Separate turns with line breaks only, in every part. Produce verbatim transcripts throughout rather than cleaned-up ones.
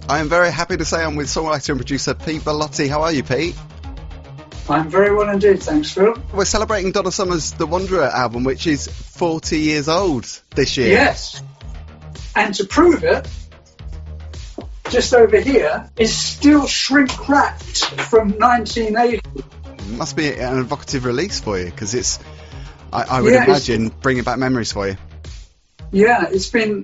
I am very happy to say I'm with songwriter and producer Pete Bellotti. How are you, Pete?
I'm very well indeed, thanks, Phil.
We're celebrating Donna Summer's The Wanderer album, which is forty years old this year.
Yes, and to prove it, just over here is still shrink-wrapped from nineteen eighty.
It must be an evocative release for you, because it's, I, I would
yeah,
imagine, bringing back memories for you.
Yeah, it's been...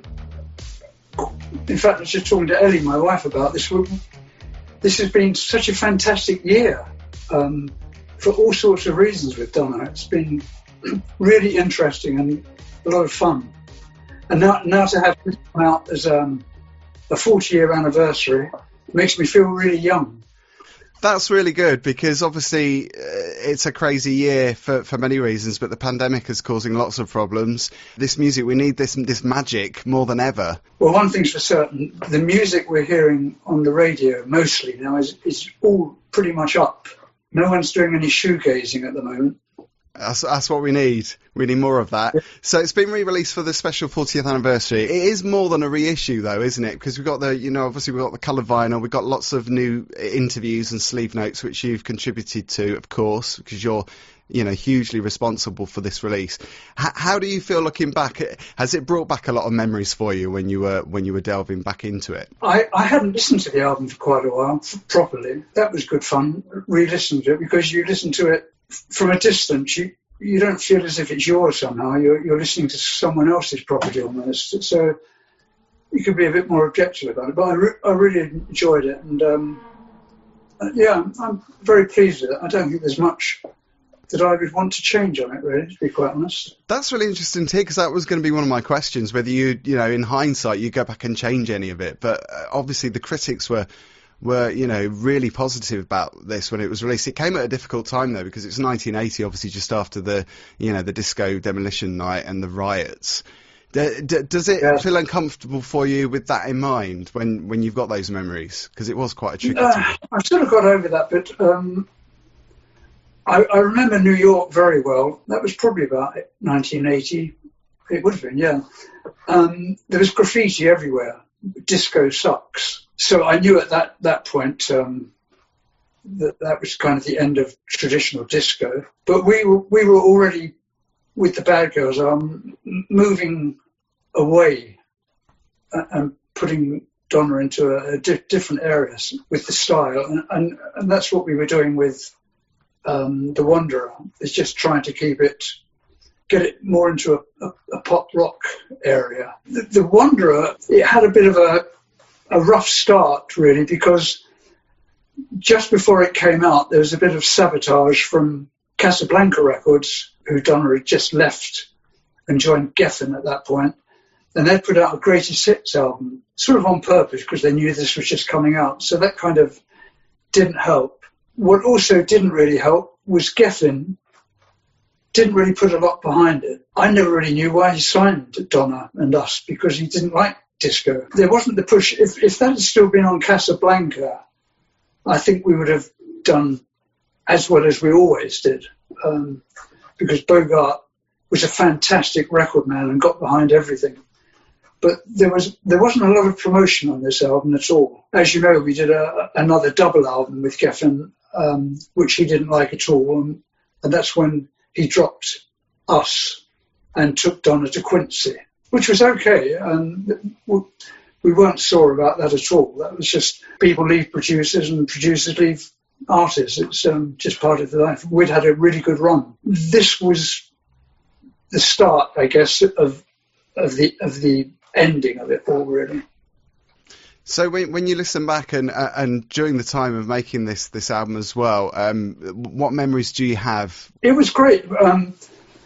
In fact, I was just talking to Ellie, my wife, about this. This has been such a fantastic year. Um, for all sorts of reasons with Donna. It's been really interesting and a lot of fun. And now, now to have this come out as um, a forty-year anniversary makes me feel really young.
That's really good, because obviously uh, it's a crazy year for, for many reasons, but the pandemic is causing lots of problems. This music, we need this this magic more than ever.
Well, one thing's for certain, the music we're hearing on the radio mostly now is, is all pretty much up. No one's doing any shoegazing at the moment.
That's, that's what we need. We need more of that. Yeah. So it's been re-released for the special fortieth anniversary. It is more than a reissue, though, isn't it? Because we've got the, you know, obviously we've got the coloured vinyl. We've got lots of new interviews and sleeve notes, which you've contributed to, of course, because you're, you know, hugely responsible for this release. H- how do you feel looking back? Has it brought back a lot of memories for you when you were when you were delving back into it?
I, I hadn't listened to the album for quite a while properly. That was good fun, re-listening to it, because you listen to it from a distance. You you don't feel as if it's yours somehow. You're you're listening to someone else's property almost. So you could be a bit more objective about it. But I, re- I really enjoyed it, and um, yeah, I'm, I'm very pleased with it. I don't think there's much that I would want to change on it, really, to be quite honest.
That's really interesting to hear, because that was going to be one of my questions, whether you, you know, in hindsight, you go back and change any of it. But uh, obviously the critics were, were, you know, really positive about this when it was released. It came at a difficult time, though, because it's nineteen eighty, obviously just after the, you know, the disco demolition night and the riots. D- d- does it yeah. feel uncomfortable for you with that in mind when, when you've got those memories? Because it was quite a tricky
uh,
time.
I've sort of got over that, but... Um, I, I remember New York very well. That was probably about nineteen eighty. It would have been, yeah. Um, there was graffiti everywhere. Disco sucks. So I knew at that, that point um, that that was kind of the end of traditional disco. But we were, we were already, with the Bad Girls, um, moving away and putting Donna into a, a di- different areas with the style. And, and, and that's what we were doing with Um, The Wanderer. Is just trying to keep it, get it more into a, a, a pop rock area. The, the Wanderer, it had a bit of a, a rough start, really, because just before it came out, there was a bit of sabotage from Casablanca Records, who Donna had just left and joined Geffen at that point. And they put out a greatest hits album, sort of on purpose, because they knew this was just coming out. So that kind of didn't help. What also didn't really help was Geffen didn't really put a lot behind it. I never really knew why he signed Donna and us, because he didn't like disco. There wasn't the push. If, if that had still been on Casablanca, I think we would have done as well as we always did, um, because Bogart was a fantastic record man and got behind everything. But there was there wasn't a lot of promotion on this album at all. As you know, we did a, another double album with Geffen, um, which he didn't like at all, and, and that's when he dropped us and took Donna to Quincy, which was okay, and we weren't sore about that at all. That was just people leave producers and producers leave artists. It's um, just part of the life. We'd had a really good run. This was the start, I guess, of of the of the ending of it all, really.
So when when you listen back and uh, and during the time of making this this album as well, um, what memories do you have?
It was great. Um,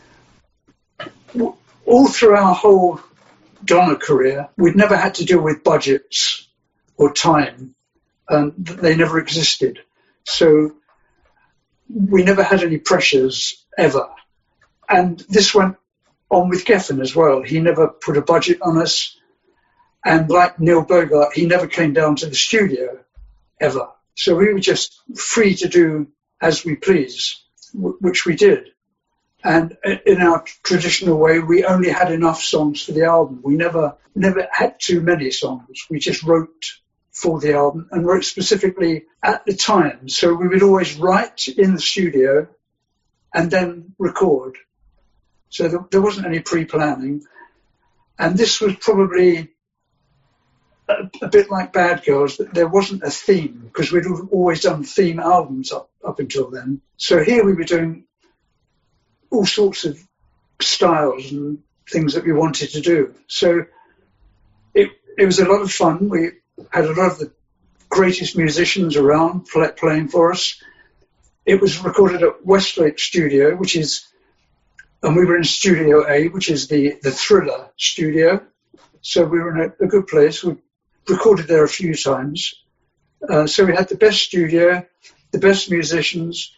all through our whole Donna career, we'd never had to deal with budgets or time. Um, they never existed. So we never had any pressures ever. And this went on with Geffen as well. He never put a budget on us. And like Neil Bogart, he never came down to the studio, ever. So we were just free to do as we please, w- which we did. And in our traditional way, we only had enough songs for the album. We never never had too many songs. We just wrote for the album and wrote specifically at the time. So we would always write in the studio and then record. So there, there wasn't any pre-planning. And this was probably a, a bit like Bad Girls, that there wasn't a theme, because we'd always done theme albums up, up until then. So here we were doing all sorts of styles and things that we wanted to do. So it it was a lot of fun. We had a lot of the greatest musicians around play, playing for us. It was recorded at Westlake Studio, which is, and we were in Studio A, which is the, the Thriller studio. So we were in a, a good place. We recorded there a few times. Uh, so we had the best studio, the best musicians,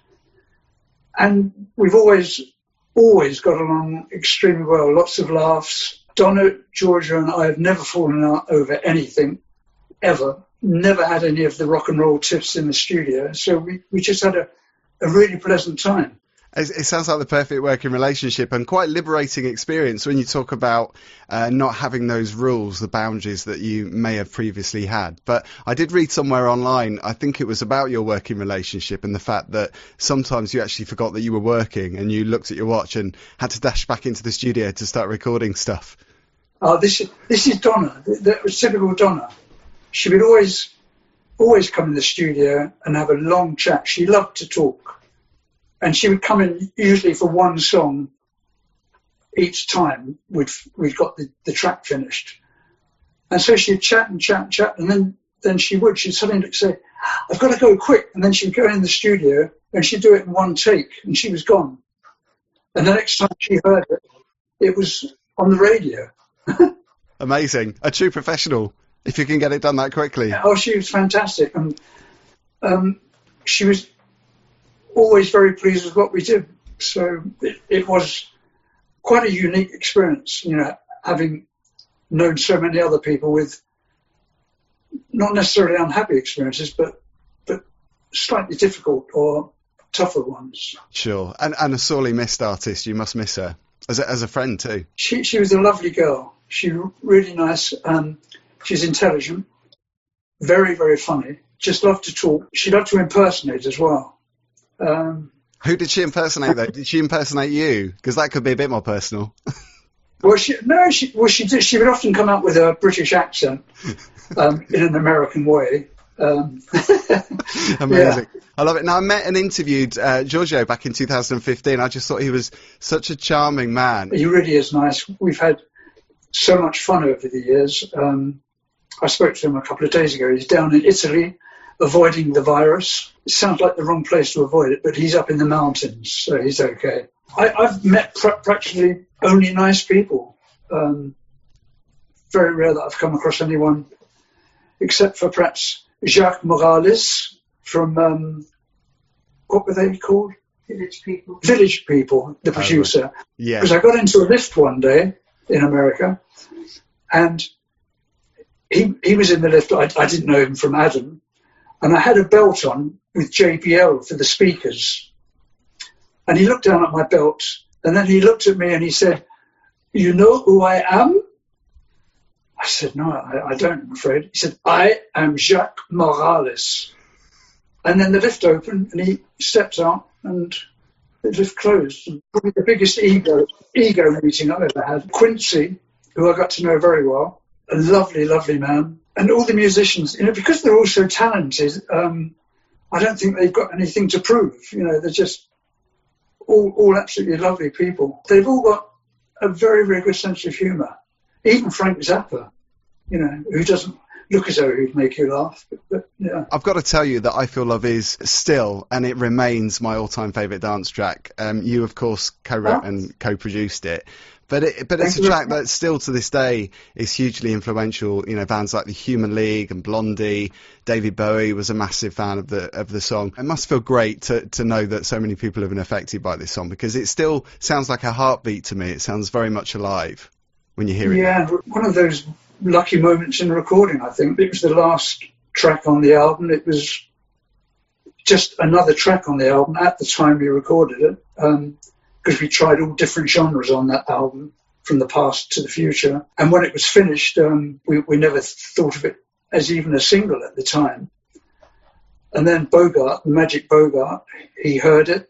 and we've always, always got along extremely well. Lots of laughs. Donna, Georgia, and I have never fallen out over anything, ever. Never had any of the rock and roll tiffs in the studio. So we, we just had a, a really pleasant time.
It sounds like the perfect working relationship and quite liberating experience when you talk about uh, not having those rules, the boundaries that you may have previously had. But I did read somewhere online, I think it was about your working relationship and the fact that sometimes you actually forgot that you were working and you looked at your watch and had to dash back into the studio to start recording stuff.
Oh, this is, this is Donna. That was typical Donna. She would always, always come in the studio and have a long chat. She loved to talk. And she would come in usually for one song each time we'd, we'd got the, the track finished. And so she'd chat and chat and chat, and then, then she would, she'd suddenly say, I've got to go quick. And then she'd go in the studio and she'd do it in one take, and she was gone. And the next time she heard it, it was on the radio.
Amazing. A true professional, if you can get it done that quickly.
Oh, she was fantastic. And um, she was always very pleased with what we did. So it, it was quite a unique experience, you know, having known so many other people with not necessarily unhappy experiences, but but slightly difficult or tougher ones.
Sure. And, and a sorely missed artist. You must miss her as a, as a friend too.
She she was a lovely girl. She was really nice. Um, she's intelligent, very, very funny. Just loved to talk. She loved to impersonate as well. Um,
Who did she impersonate though? Did she impersonate you? Because that could be a bit more personal.
well, she no, she well she did. She would often come out with a British accent um, in an American way. Um,
Amazing.
Yeah.
I love it. Now, I met and interviewed uh, Giorgio back in two thousand fifteen. I just thought he was such a charming man.
He really is nice. We've had so much fun over the years. Um, I spoke to him a couple of days ago. He's down in Italy, avoiding the virus. It sounds like the wrong place to avoid it, but he's up in the mountains, so he's okay. I, I've met pr- practically only nice people. Um, very rare that I've come across anyone, except for perhaps Jacques Morales from, um, what were they called?
Village People.
Village People, the producer.
Oh, yeah.
Because I got into a lift one day in America, and he he was in the lift. I, I didn't know him from Adam. And I had a belt on with J B L for the speakers. And he looked down at my belt, and then he looked at me and he said, "You know who I am?" I said, "No, I, I don't, I'm afraid." He said, "I am Jacques Morales." And then the lift opened and he stepped out and the lift closed. And probably the biggest ego, ego meeting I've ever had. Quincy, who I got to know very well, a lovely, lovely man. And all the musicians, you know, because they're all so talented, um, I don't think they've got anything to prove. You know, they're just all, all absolutely lovely people. They've all got a very, very good sense of humour. Even Frank Zappa, you know, who doesn't look as though he'd make you laugh. But, but yeah.
I've got to tell you that I Feel Love is still, and it remains, my all-time favourite dance track. Um, you, of course, co-wrote
Oh.
and co-produced it. But it, but it's
Thank
a
you.
track that still to this day is hugely influential. You know, bands like the Human League and Blondie, David Bowie was a massive fan of the of the song. It must feel great to to know that so many people have been affected by this song, because it still sounds like a heartbeat to me. It sounds very much alive when you hear it.
Yeah, one of those lucky moments in recording, I think. It was the last track on the album. It was just another track on the album at the time we recorded it. Um, because we tried all different genres on that album, from the past to the future. And when it was finished, um, we, we never thought of it as even a single at the time. And then Bogart, the Magic Bogart, he heard it,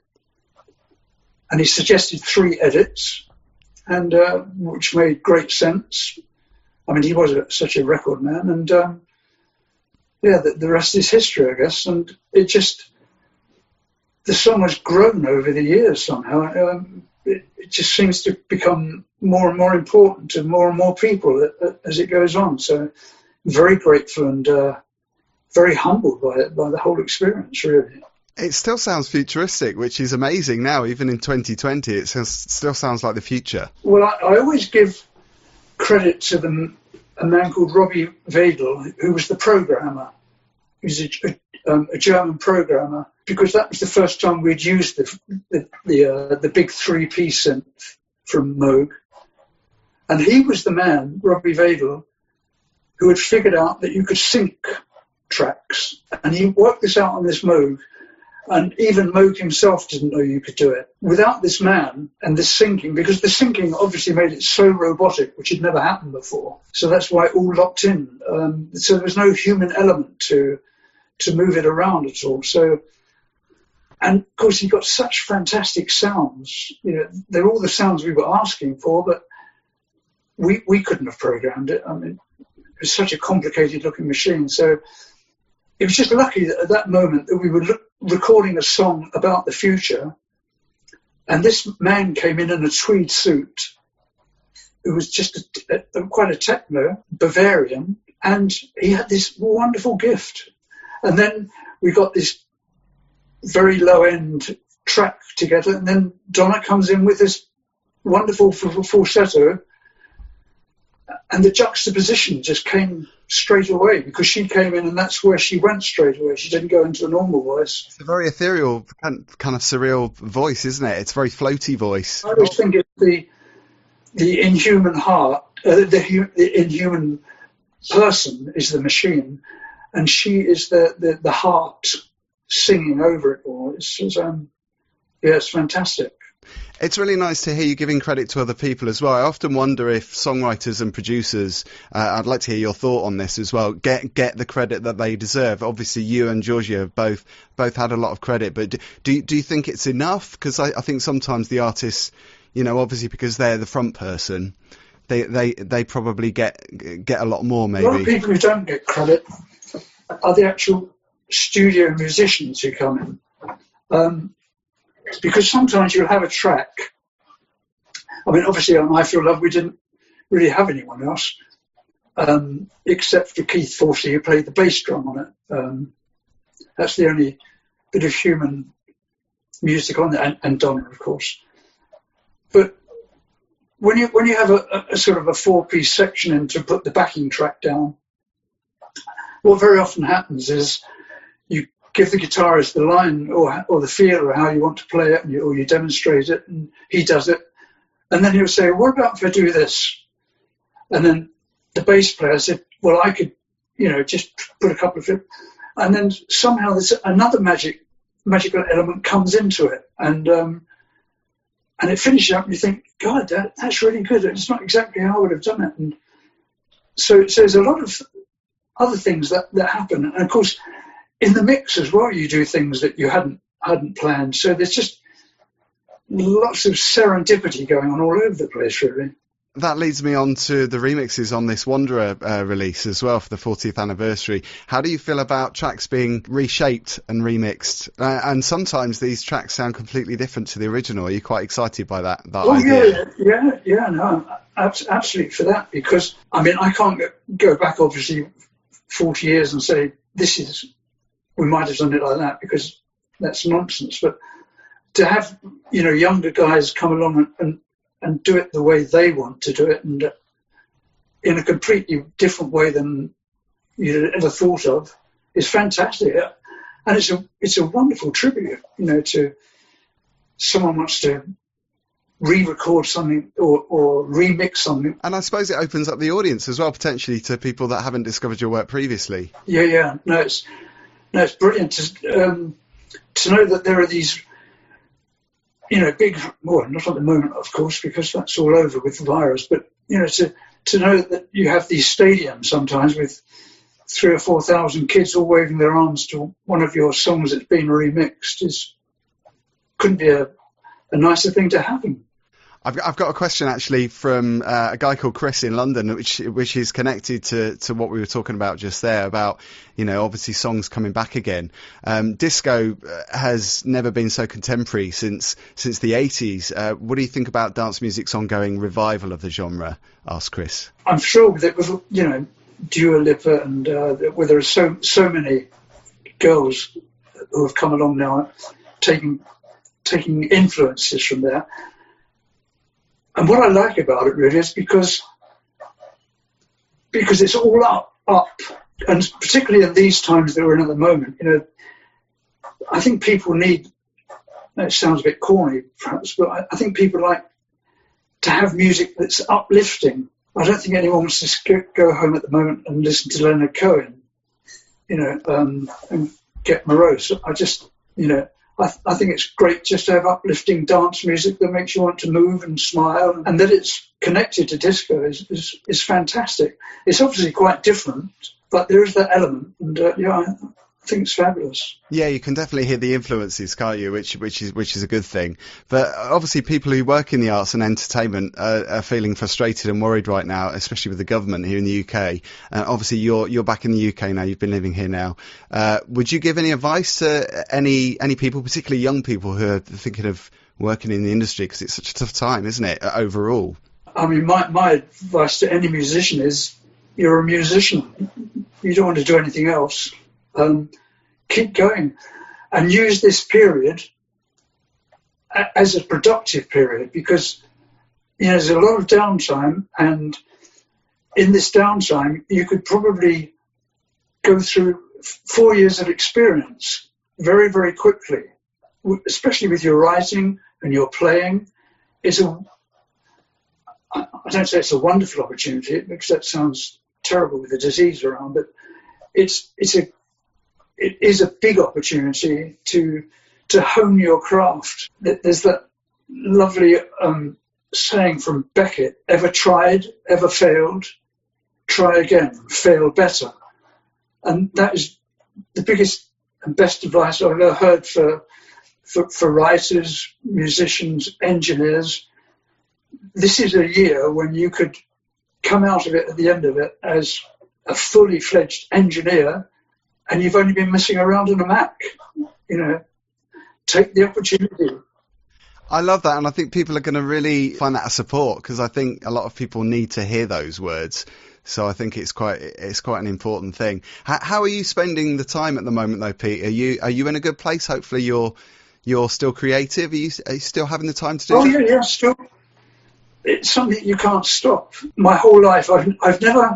and he suggested three edits, and uh, which made great sense. I mean, he was a, such a record man, and um, yeah, the, the rest is history, I guess. And it just, the song has grown over the years somehow. Um, it, it just seems to become more and more important to more and more people as it goes on. So, very grateful and uh, very humbled by it, by the whole experience, really.
It still sounds futuristic, which is amazing now, even in twenty twenty. It sounds, still sounds like the future.
Well, I, I always give credit to the, a man called Robbie Wedel, who was the programmer. He was a, a, um, a German programmer, because that was the first time we'd used the the the, uh, the big three-piece synth from Moog. And he was the man, Robbie Wedel, who had figured out that you could sync tracks. And he worked this out on this Moog. And even Moog himself didn't know you could do it without this man and this syncing, because the syncing obviously made it so robotic, which had never happened before. So that's why it all locked in. Um, so there was no human element to to move it around at all. So, and of course he got such fantastic sounds. You know, they're all the sounds we were asking for, but we we couldn't have programmed it. I mean, it was such a complicated looking machine. So it was just lucky that at that moment that we were look, recording a song about the future, and this man came in in a tweed suit who was just a, a, quite a techno Bavarian, and he had this wonderful gift. And then we got this very low-end track together, and then Donna comes in with this wonderful falsetto, and the juxtaposition just came straight away, because she came in and that's where she went straight away. She didn't go into a normal voice.
It's a very ethereal, kind of surreal voice, isn't it? It's a very floaty voice.
I always think it's the the inhuman heart, uh, the, the inhuman person is the machine, and she is the, the, the heart singing over it all. It's, it's um, yeah, it's fantastic.
It's really nice to hear you giving credit to other people as well. I often wonder if songwriters and producers, uh, I'd like to hear your thought on this as well, get get the credit that they deserve. Obviously, you and Giorgio have both both had a lot of credit, but do do, do you think it's enough? Because I, I think sometimes the artists, you know, obviously because they're the front person, they they, they probably get get a lot more. Maybe
a lot of people who don't get credit are the actual studio musicians who come in. Um, Because sometimes you'll have a track. I mean, obviously on I Feel Love we didn't really have anyone else, um, except for Keith Forsey, who played the bass drum on it. Um, that's the only bit of human music on it, and, and Donna, of course. But when you when you have a, a sort of a four-piece section in to put the backing track down, what very often happens is you give the guitarist the line or or the feel or how you want to play it, and you, or you demonstrate it, and he does it. And then he'll say, what about if I do this? And then the bass player said, well, I could, you know, just put a couple of it. And then somehow there's another magic, magical element comes into it. And um, and it finishes up and you think, God, that, that's really good. It's not exactly how I would have done it. And so, so there's a lot of other things that, that happen. And of course, in the mix as well, you do things that you hadn't hadn't planned. So there's just lots of serendipity going on all over the place, really.
That leads me on to the remixes on this Wanderer uh, release as well for the fortieth anniversary. How do you feel about tracks being reshaped and remixed? Uh, and sometimes these tracks sound completely different to the original. Are you quite excited by that, that
oh,
idea?
yeah, yeah, yeah, no, I'm absolutely for that, because, I mean, I can't go back, obviously, forty years and say, this is, we might have done it like that, because that's nonsense. But to have, you know, younger guys come along and, and and do it the way they want to do it, and in a completely different way than you'd ever thought of, is fantastic. And it's a it's a wonderful tribute, you know, to someone wants to re-record something or, or remix something.
And I suppose it opens up the audience as well, potentially, to people that haven't discovered your work previously.
Yeah, yeah. No, it's, no, it's brilliant to, um, to know that there are these, you know, big, well, not at the moment, of course, because that's all over with the virus, but, you know, to, to know that you have these stadiums sometimes with three or four thousand kids all waving their arms to one of your songs that's been remixed is couldn't be a, a nicer thing to happen.
I've got, I've got a question actually from uh, a guy called Chris in London, which which is connected to, to what we were talking about just there about, you know, obviously songs coming back again. Um, disco has never been so contemporary since since the eighties. Uh, what do you think about dance music's ongoing revival of the genre? Asked Chris.
I'm sure that with, you know, Dua Lipa and uh, where there are so so many girls who have come along now, taking taking influences from there. And what I like about it really is because because it's all up, up, and particularly in these times that we're in at the moment, you know, I think people need, it sounds a bit corny perhaps, but I, I think people like to have music that's uplifting. I don't think anyone wants to go home at the moment and listen to Leonard Cohen, you know, um, and get morose. I just, you know, I, th- I think it's great just to have uplifting dance music that makes you want to move and smile, and that it's connected to disco is, is, is fantastic. It's obviously quite different, but there is that element, and uh, yeah, I, I think it's fabulous.
Yeah, you can definitely hear the influences, can't you? Which which is which is a good thing. But obviously, people who work in the arts and entertainment uh, are feeling frustrated and worried right now, especially with the government here in the U K. Uh, obviously, you're you're back in the U K now. You've been living here now. Uh, would you give any advice to any any people, particularly young people who are thinking of working in the industry? Because it's such a tough time, isn't it? Overall.
I mean, my my advice to any musician is, you're a musician. You don't want to do anything else. Um, keep going and use this period a- as a productive period, because, you know, there's a lot of downtime, and in this downtime you could probably go through f- four years of experience very, very quickly, w- especially with your writing and your playing. It's a, I I don't say it's a wonderful opportunity, because that sounds terrible with the disease around, but it's it's a it is a big opportunity to to hone your craft. There's that lovely um, saying from Beckett: "Ever tried, ever failed, try again, fail better." And that is the biggest and best advice I've ever heard for for, for writers, musicians, engineers. This is a year when you could come out of it at the end of it as a fully fledged engineer, and you've only been messing around on a Mac. You know, take the opportunity.
I love that, and I think people are going to really find that a support, because I think a lot of people need to hear those words. So I think it's quite it's quite an important thing. How, how are you spending the time at the moment, though, Pete? Are you are you in a good place? Hopefully, you're you're still creative. Are you, are you still having the time to do?
Oh
that?
yeah, yeah, still. It's something you can't stop. My whole life, I've I've never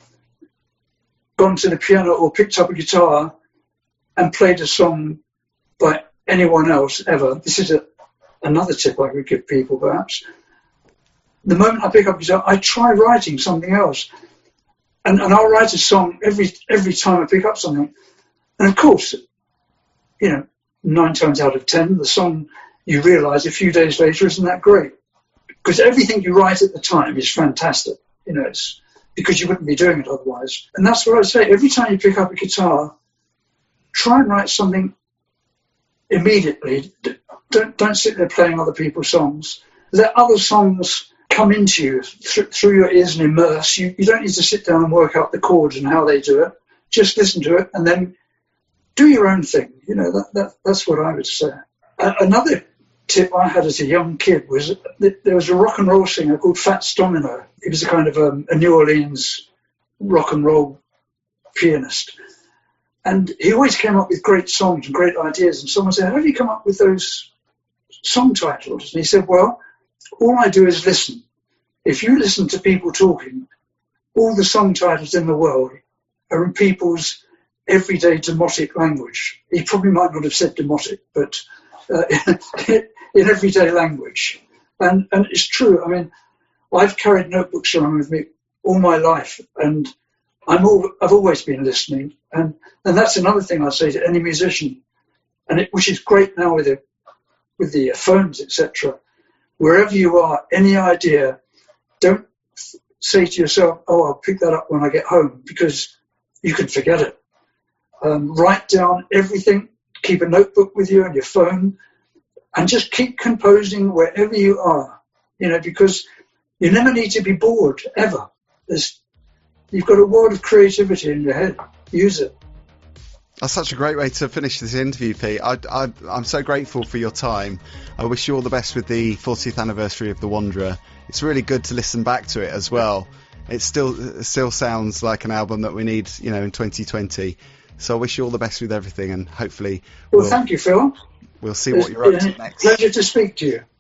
gone to the piano or picked up a guitar and played a song by anyone else ever. This is a, another tip I could give people, perhaps. The moment I pick up a guitar, I try writing something else. And, and I'll write a song every every time I pick up something. And of course, you know, nine times out of ten, the song you realise a few days later isn't that great. Because everything you write at the time is fantastic. You know, it's because you wouldn't be doing it otherwise. And that's what I say. Every time you pick up a guitar, try and write something immediately. Don't don't sit there playing other people's songs. Let other songs come into you th- through your ears and immerse. You, you don't need to sit down and work out the chords and how they do it. Just listen to it and then do your own thing. You know, that, that that's what I would say. Uh, another tip I had as a young kid was that there was a rock and roll singer called Fats Domino. He was a kind of um, a New Orleans rock and roll pianist. And he always came up with great songs and great ideas. And someone said, how do you come up with those song titles? And he said, well, all I do is listen. If you listen to people talking, all the song titles in the world are in people's everyday demotic language. He probably might not have said demotic, but uh, in everyday language. And and it's true. I mean, I've carried notebooks around with me all my life, and I'm all, I've always been listening. And, and that's another thing I say to any musician, and it, which is great now with the, with the phones, et cetera. Wherever you are, any idea, don't say to yourself, oh, I'll pick that up when I get home, because you can forget it. Um, write down everything, keep a notebook with you on your phone, and just keep composing wherever you are, you know, because you never need to be bored, ever. There's, you've got a world of creativity in your head. Use it.
That's such a great way to finish this interview, Pete. I, I, I'm so grateful for your time. I wish you all the best with the fortieth anniversary of The Wanderer. It's really good to listen back to it as well. It still it still sounds like an album that we need, you know, in twenty twenty. So I wish you all the best with everything, and hopefully
Well,
we'll,
thank you, Phil.
We'll see
It's
what you're up to
a
next.
Pleasure to speak to you.